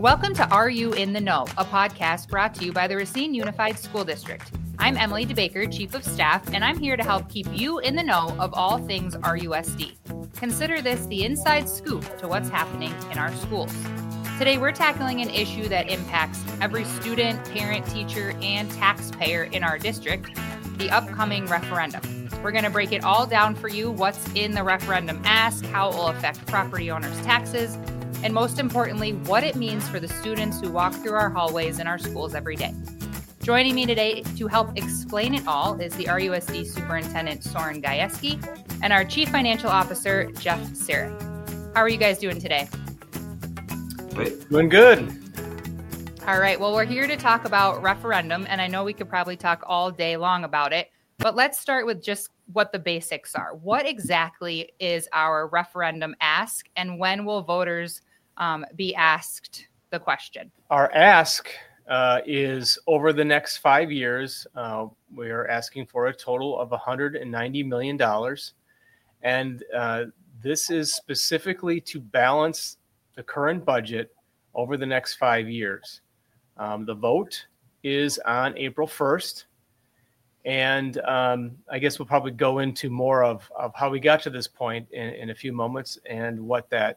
Welcome to Are You in the Know, a podcast brought to you by the Racine Unified School District. I'm Emily DeBaker, Chief of Staff, and I'm here to help keep you in the know of all things RUSD. Consider this the inside scoop to what's happening in our schools. Today, we're tackling an issue that impacts every student, parent, teacher, and taxpayer in our district, the upcoming referendum. We're going to break it all down for you, what's in the referendum ask, how it will affect property owners' taxes, and most importantly, what it means for the students who walk through our hallways in our schools every day. Joining me today to help explain it all is the RUSD Superintendent Soren Gajewski and our Chief Financial Officer, Jeff Sarek. How are you guys doing today? Great. Doing good. All right. Well, we're here to talk about referendum, and I know we could probably talk all day long about it, but let's start with just what the basics are. What exactly is our referendum ask, and when will voters be asked the question? Our ask is over the next 5 years. We are asking for a total of $190 million. And this is specifically to balance the current budget over the next 5 years. The vote is on April 1st. And I guess we'll probably go into more of how we got to this point in a few moments and what that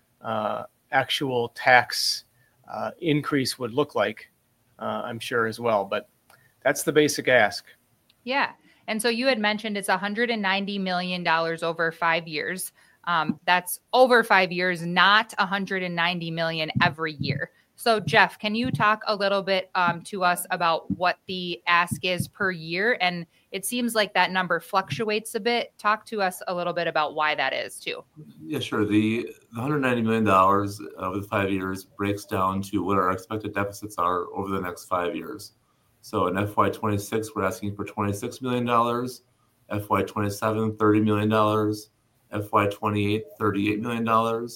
actual tax increase would look like, I'm sure as well. But that's the basic ask. Yeah. And so you had mentioned it's $190 million over 5 years. That's over 5 years, not $190 million every year. So Jeff, can you talk a little bit to us about what the ask is per year? And it seems like that number fluctuates a bit. Talk to us a little bit about why that is too. Yeah, sure. The $190 million over the 5 years breaks down to what our expected deficits are over the next 5 years. So in FY26, we're asking for $26 million, FY27, $30 million, FY28, $38 million,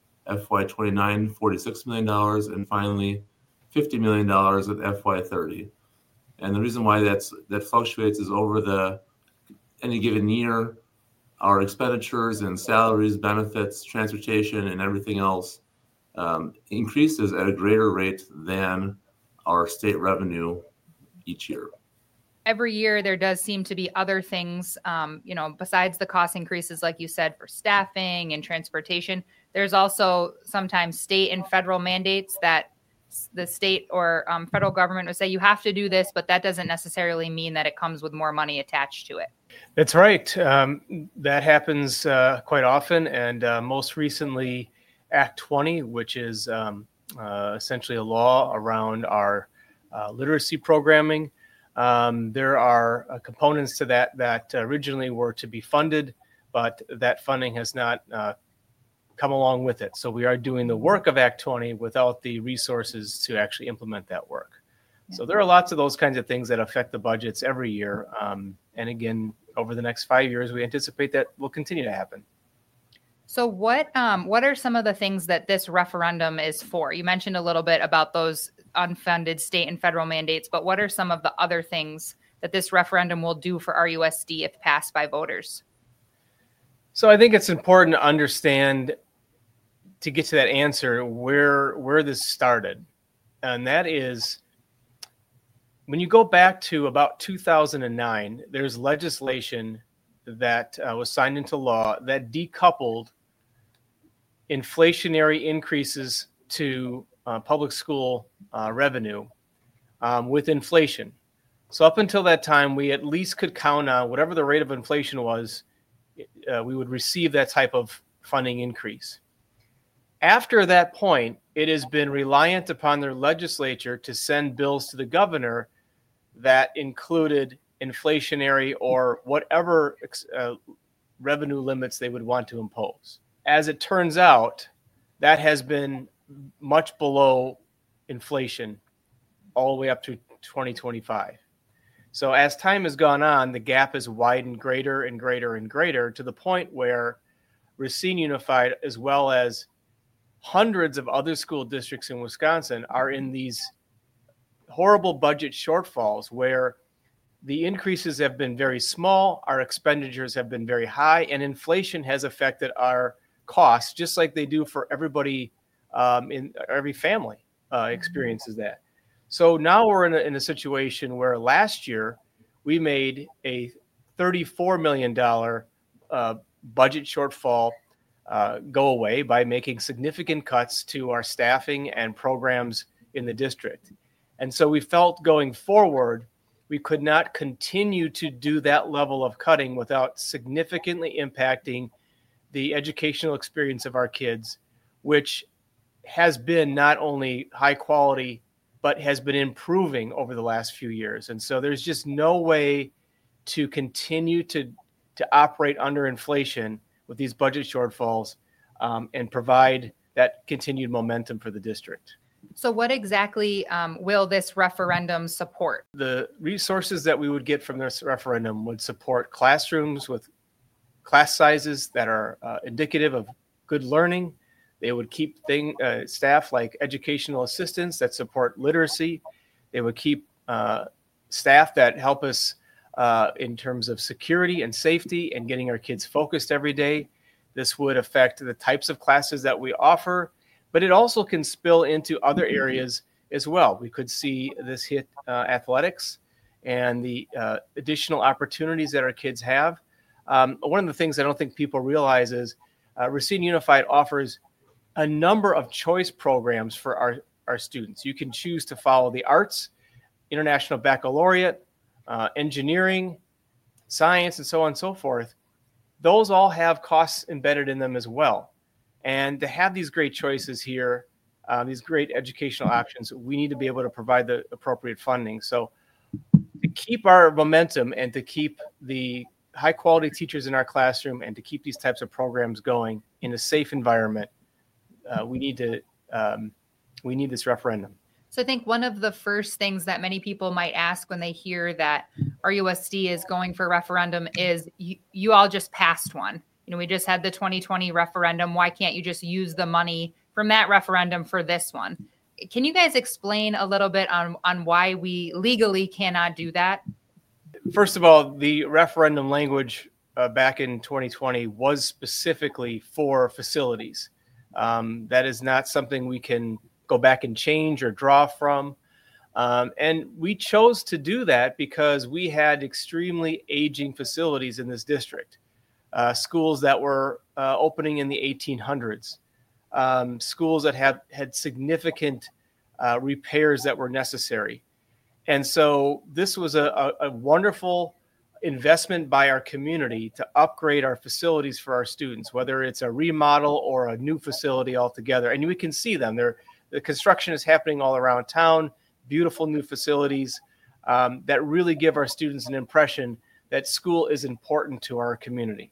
FY29, $46 million, and finally $50 million at FY30. And the reason why that fluctuates is over any given year, our expenditures and salaries, benefits, transportation, and everything else increases at a greater rate than our state revenue each year. Every year, there does seem to be other things, besides the cost increases, like you said, for staffing and transportation. There's also sometimes state and federal mandates that the state or federal government would say you have to do this, but that doesn't necessarily mean that it comes with more money attached to it. That's right. That happens quite often. And most recently, Act 20, which is essentially a law around our literacy programming. There are components to that originally were to be funded, but that funding has not come along with it. So we are doing the work of Act 20 without the resources to actually implement that work. Yeah. So there are lots of those kinds of things that affect the budgets every year. And again, over the next 5 years, we anticipate that will continue to happen. So what are some of the things that this referendum is for? You mentioned a little bit about those unfunded state and federal mandates, but what are some of the other things that this referendum will do for RUSD if passed by voters? So I think it's important to understand, to get to that answer, where this started. And that is, when you go back to about 2009, there's legislation that was signed into law that decoupled inflationary increases to public school revenue with inflation. So up until that time, we at least could count on whatever the rate of inflation was, we would receive that type of funding increase. After that point, it has been reliant upon their legislature to send bills to the governor that included inflationary or whatever revenue limits they would want to impose. As it turns out, that has been much below inflation all the way up to 2025. So as time has gone on, the gap has widened greater and greater and greater to the point where Racine Unified, as well as hundreds of other school districts in Wisconsin, are in these horrible budget shortfalls where the increases have been very small, our expenditures have been very high, and inflation has affected our costs, just like they do for everybody in every family. experiences that. So now we're in a situation where last year we made a $34 million budget shortfall go away by making significant cuts to our staffing and programs in the district. And so we felt going forward, we could not continue to do that level of cutting without significantly impacting the educational experience of our kids, which has been not only high quality, but has been improving over the last few years. And so there's just no way to continue to operate under inflation with these budget shortfalls and provide that continued momentum for the district. So what exactly will this referendum support? The resources that we would get from this referendum would support classrooms with class sizes that are indicative of good learning. They would keep staff like educational assistants that support literacy. They would keep staff that help us in terms of security and safety and getting our kids focused every day. This would affect the types of classes that we offer, but it also can spill into other areas as well. We could see this hit athletics and the additional opportunities that our kids have. One of the things I don't think people realize is Racine Unified offers a number of choice programs for our students. You can choose to follow the arts, International Baccalaureate, engineering, science, and so on and so forth. Those all have costs embedded in them as well. And to have these great choices here, these great educational options, we need to be able to provide the appropriate funding. So to keep our momentum and to keep the high quality teachers in our classroom and to keep these types of programs going in a safe environment, we need this referendum. So I think one of the first things that many people might ask when they hear that RUSD is going for referendum is you all just passed one. We just had the 2020 referendum. Why can't you just use the money from that referendum for this one? Can you guys explain a little bit on why we legally cannot do that? First of all, the referendum language back in 2020 was specifically for facilities. That is not something we can go back and change or draw from. And we chose to do that because we had extremely aging facilities in this district. Schools that were opening in the 1800s, schools that had significant repairs that were necessary. And so this was a wonderful investment by our community to upgrade our facilities for our students, whether it's a remodel or a new facility altogether. And we can see them. The construction is happening all around town, beautiful new facilities that really give our students an impression that school is important to our community.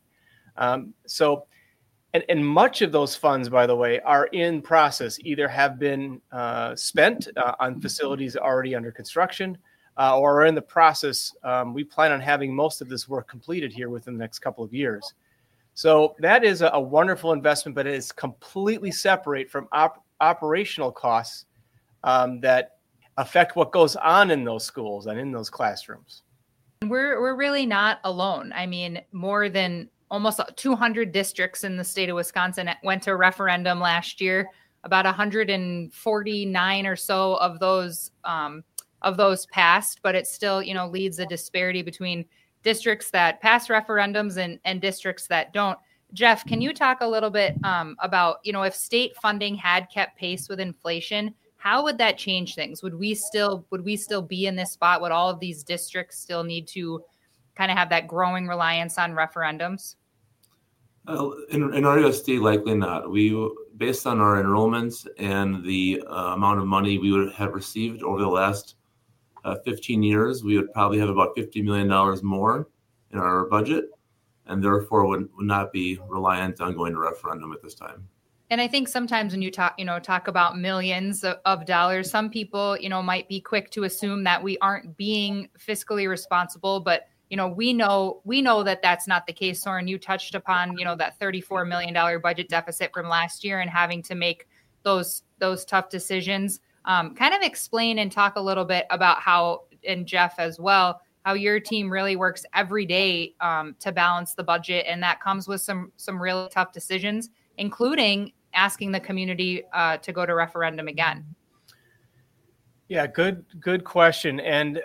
And much of those funds, by the way, are in process, either have been spent on facilities already under construction or are in the process. We plan on having most of this work completed here within the next couple of years. So that is a wonderful investment, but it is completely separate from operational costs that affect what goes on in those schools and in those classrooms. We're really not alone. I mean, more than almost 200 districts in the state of Wisconsin went to referendum last year. About 149 or so of those passed, but it still, leads a disparity between districts that pass referendums and districts that don't. Jeff, can you talk a little bit about, if state funding had kept pace with inflation, how would that change things? Would we still be in this spot? Would all of these districts still need to kind of have that growing reliance on referendums? In RUSD, likely not. Based on our enrollments and the amount of money we would have received over the last 15 years, we would probably have about $50 million more in our budget, and therefore would not be reliant on going to referendum at this time. And I think sometimes when you talk about millions of dollars, some people, might be quick to assume that we aren't being fiscally responsible, but we know that that's not the case. Soren, you touched upon, that $34 million budget deficit from last year and having to make those tough decisions. Kind of explain and talk a little bit about how, and Jeff as well, how your team really works every day to balance the budget. And that comes with some really tough decisions, including asking the community to go to referendum again. Yeah, good question. And,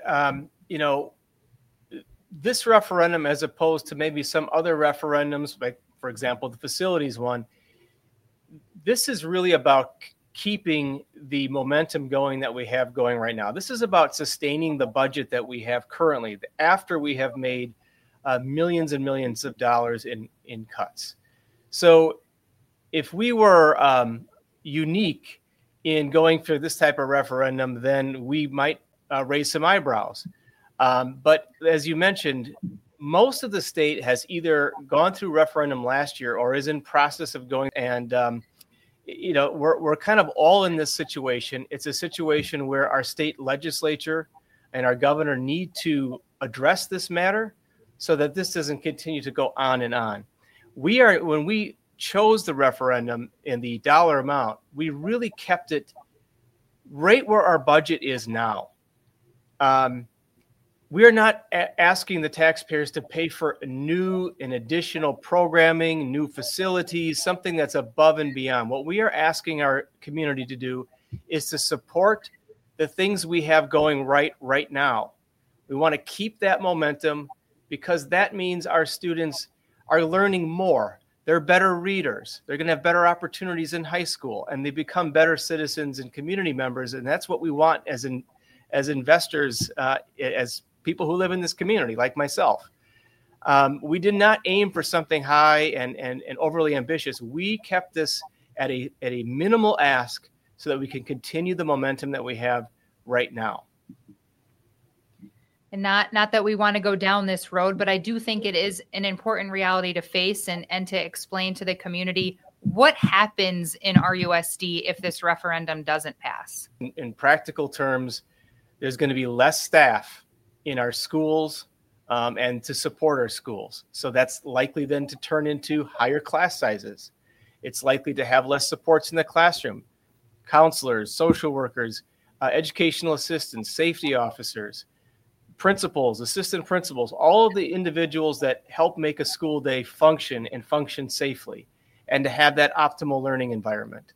this referendum, as opposed to maybe some other referendums, like, for example, the facilities one, this is really about keeping the momentum going that we have going right now. This is about sustaining the budget that we have currently after we have made millions and millions of dollars in cuts. So if we were unique in going through this type of referendum, then we might raise some eyebrows. But as you mentioned, most of the state has either gone through referendum last year or is in process of going. And, we're kind of all in this situation. It's a situation where our state legislature and our governor need to address this matter so that this doesn't continue to go on and on. When we chose the referendum and the dollar amount, we really kept it right where our budget is now. We are not asking the taxpayers to pay for new and additional programming, new facilities, something that's above and beyond. What we are asking our community to do is to support the things we have going right now. We want to keep that momentum because that means our students are learning more. They're better readers. They're going to have better opportunities in high school, and they become better citizens and community members. And that's what we want as investors, as people who live in this community, like myself. We did not aim for something high and overly ambitious. We kept this at a minimal ask so that we can continue the momentum that we have right now. And not that we want to go down this road, but I do think it is an important reality to face and to explain to the community what happens in RUSD if this referendum doesn't pass. In practical terms, there's going to be less staff in our schools and to support our schools. So that's likely then to turn into higher class sizes. It's likely to have less supports in the classroom, counselors, social workers, educational assistants, safety officers, principals, assistant principals, all of the individuals that help make a school day function and function safely, and to have that optimal learning environment.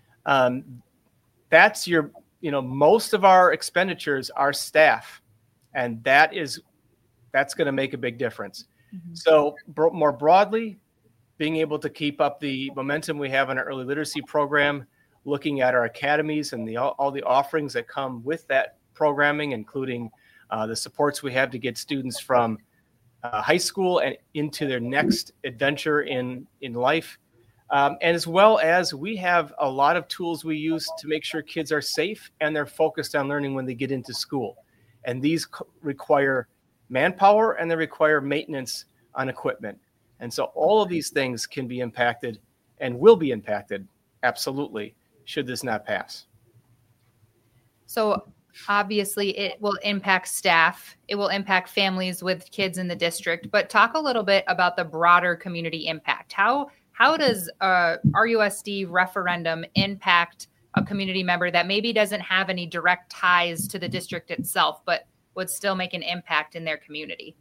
That's most of our expenditures are staff, and that's going to make a big difference. Mm-hmm. So more broadly, being able to keep up the momentum we have in our early literacy program, looking at our academies and all the offerings that come with that programming, including the supports we have to get students from high school and into their next adventure in life. And as well as we have a lot of tools we use to make sure kids are safe and they're focused on learning when they get into school. And these require manpower and they require maintenance on equipment. And so all of these things can be impacted and will be impacted, absolutely, should this not pass. So obviously it will impact staff. It will impact families with kids in the district. But talk a little bit about the broader community impact. How does a RUSD referendum impact a community member that maybe doesn't have any direct ties to the district itself, but would still make an impact in their community?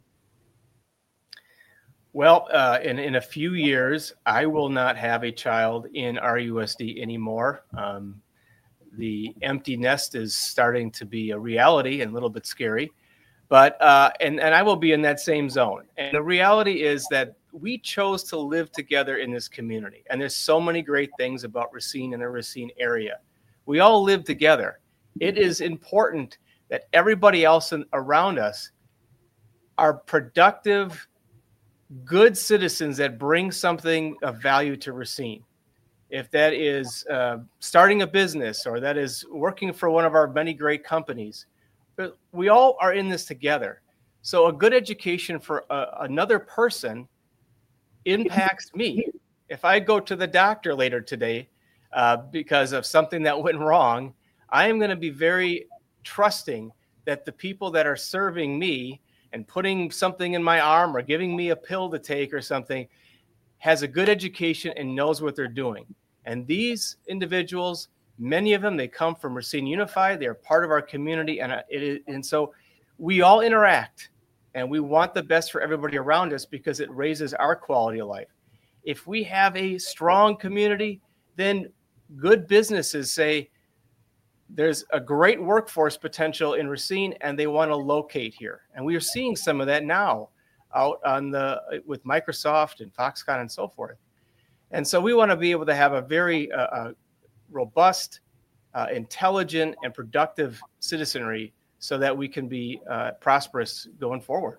Well, in a few years, I will not have a child in RUSD anymore. The empty nest is starting to be a reality and a little bit scary, but and I will be in that same zone. And the reality is that we chose to live together in this community, and there's so many great things about Racine and the Racine area. We all live together. It is important that everybody else around us are productive, good citizens that bring something of value to Racine. If that is starting a business or that is working for one of our many great companies, we all are in this together. So a good education for another person impacts me. If I go to the doctor later today because of something that went wrong, I am going to be very trusting that the people that are serving me and putting something in my arm or giving me a pill to take or something has a good education and knows what they're doing. And these individuals, many of them, they come from Racine Unified. They're part of our community. And so we all interact, and we want the best for everybody around us because it raises our quality of life. If we have a strong community, then good businesses say, there's a great workforce potential in Racine, and they want to locate here. And we are seeing some of that now out on with Microsoft and Foxconn and so forth. And so we want to be able to have a very robust, intelligent, and productive citizenry so that we can be prosperous going forward.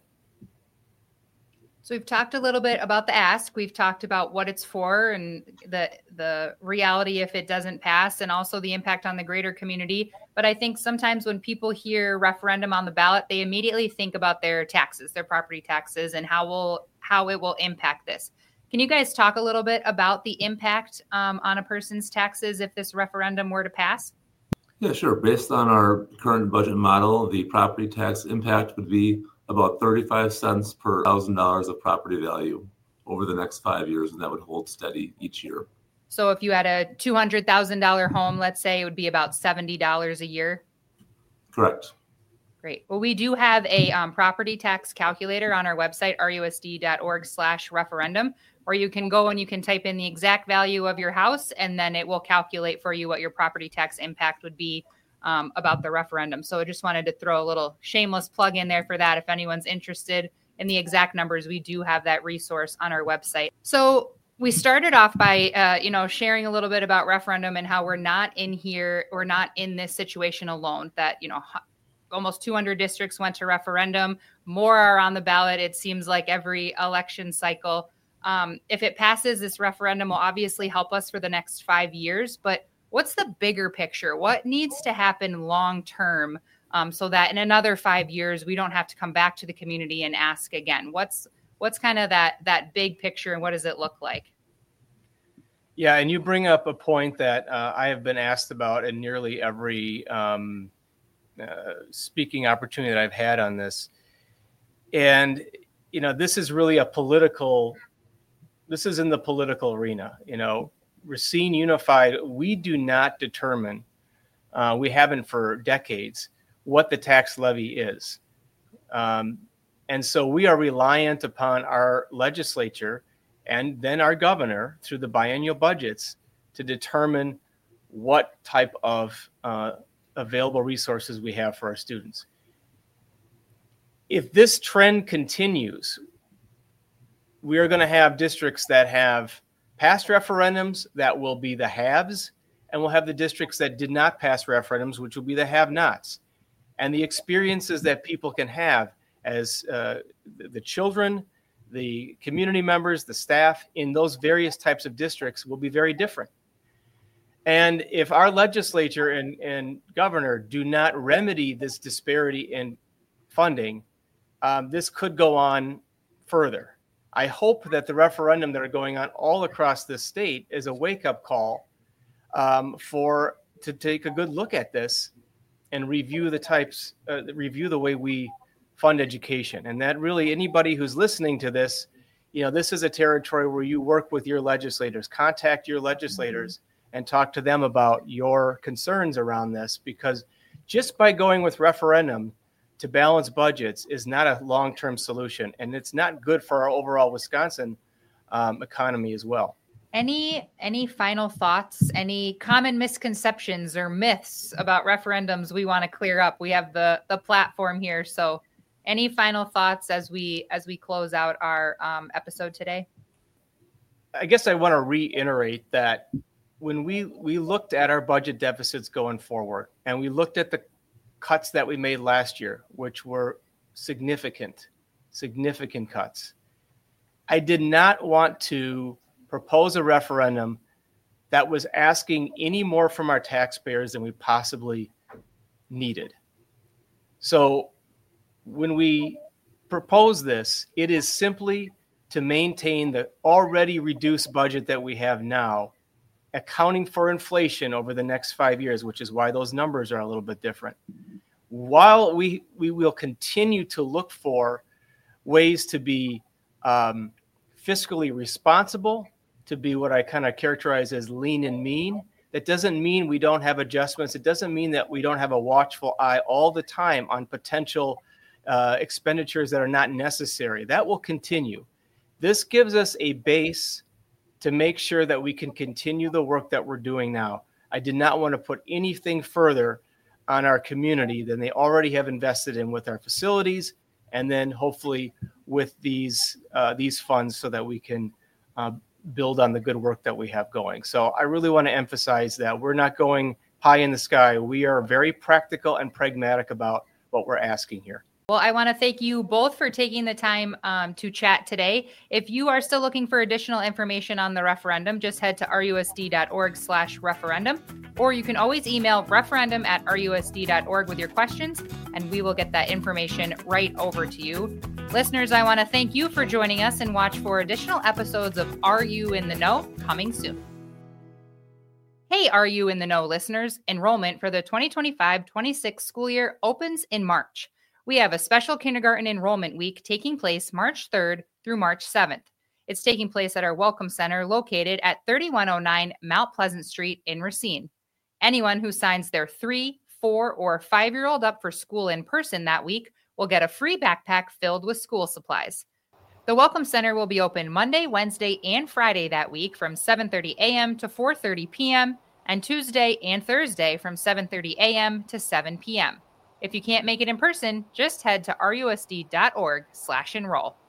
So we've talked a little bit about the ask. We've talked about what it's for and the reality if it doesn't pass, and also the impact on the greater community. But I think sometimes when people hear referendum on the ballot, they immediately think about their taxes, their property taxes, and how it will impact this. Can you guys talk a little bit about the impact on a person's taxes if this referendum were to pass? Yeah, sure. Based on our current budget model, the property tax impact would be about 35 cents per $1,000 of property value over the next 5 years, and that would hold steady each year. So if you had a $200,000 home, let's say, it would be about $70 a year? Correct. Great. Well, we do have a property tax calculator on our website, rusd.org/referendum, where you can go and you can type in the exact value of your house, and then it will calculate for you what your property tax impact would be about the referendum. So I just wanted to throw a little shameless plug in there for that. If anyone's interested in the exact numbers, we do have that resource on our website. So we started off by, sharing a little bit about referendum and how we're not in this situation alone, that, almost 200 districts went to referendum. More are on the ballot. It seems like every election cycle. If it passes, this referendum will obviously help us for the next 5 years, but what's the bigger picture? What needs to happen long term so that in another 5 years, we don't have to come back to the community and ask again? What's kind of that big picture, and what does it look like? Yeah, and you bring up a point that I have been asked about in nearly every speaking opportunity that I've had on this. And, this is really this is in the political arena. Racine Unified, we do not determine, we haven't for decades, what the tax levy is. And so we are reliant upon our legislature and then our governor through the biennial budgets to determine what type of available resources we have for our students. If this trend continues, we are going to have districts that have passed referendums that will be the haves, and we'll have the districts that did not pass referendums, which will be the have-nots. And the experiences that people can have as the children, the community members, the staff in those various types of districts will be very different. And if our legislature and governor do not remedy this disparity in funding, this could go on further. I hope that the referendum that are going on all across this state is a wake-up call to take a good look at this and review the way we fund education. And that really, anybody who's listening to this, this is a territory where you work with your legislators, contact your legislators and talk to them about your concerns around this, because just by going with referendum to balance budgets is not a long-term solution, and it's not good for our overall Wisconsin economy as well. Any final thoughts? Any common misconceptions or myths about referendums we want to clear up? We have the platform here, so any final thoughts as we close out our episode today? I guess I want to reiterate that when we looked at our budget deficits going forward, and we looked at the cuts that we made last year, which were significant cuts, I did not want to propose a referendum that was asking any more from our taxpayers than we possibly needed. So when we propose this, it is simply to maintain the already reduced budget that we have now, accounting for inflation over the next 5 years, which is why those numbers are a little bit different. While we will continue to look for ways to be fiscally responsible, to be what I kind of characterize as lean and mean, that doesn't mean we don't have adjustments. It doesn't mean that we don't have a watchful eye all the time on potential expenditures that are not necessary. That will continue. This gives us a base to make sure that we can continue the work that we're doing now. I did not want to put anything further on our community than they already have invested in with our facilities, and then hopefully with these funds so that we can build on the good work that we have going. So I really want to emphasize that we're not going pie in the sky. We are very practical and pragmatic about what we're asking here. Well, I want to thank you both for taking the time to chat today. If you are still looking for additional information on the referendum, just head to rusd.org/referendum, or you can always email referendum@rusd.org with your questions, and we will get that information right over to you. Listeners, I want to thank you for joining us and watch for additional episodes of Are You in the Know coming soon. Hey, Are You in the Know listeners, enrollment for the 2025-26 school year opens in March. We have a special kindergarten enrollment week taking place March 3rd through March 7th. It's taking place at our Welcome Center located at 3109 Mount Pleasant Street in Racine. Anyone who signs their 3, 4, or 5-year-old up for school in person that week will get a free backpack filled with school supplies. The Welcome Center will be open Monday, Wednesday, and Friday that week from 7:30 a.m. to 4:30 p.m. and Tuesday and Thursday from 7:30 a.m. to 7 p.m. If you can't make it in person, just head to rusd.org/enroll.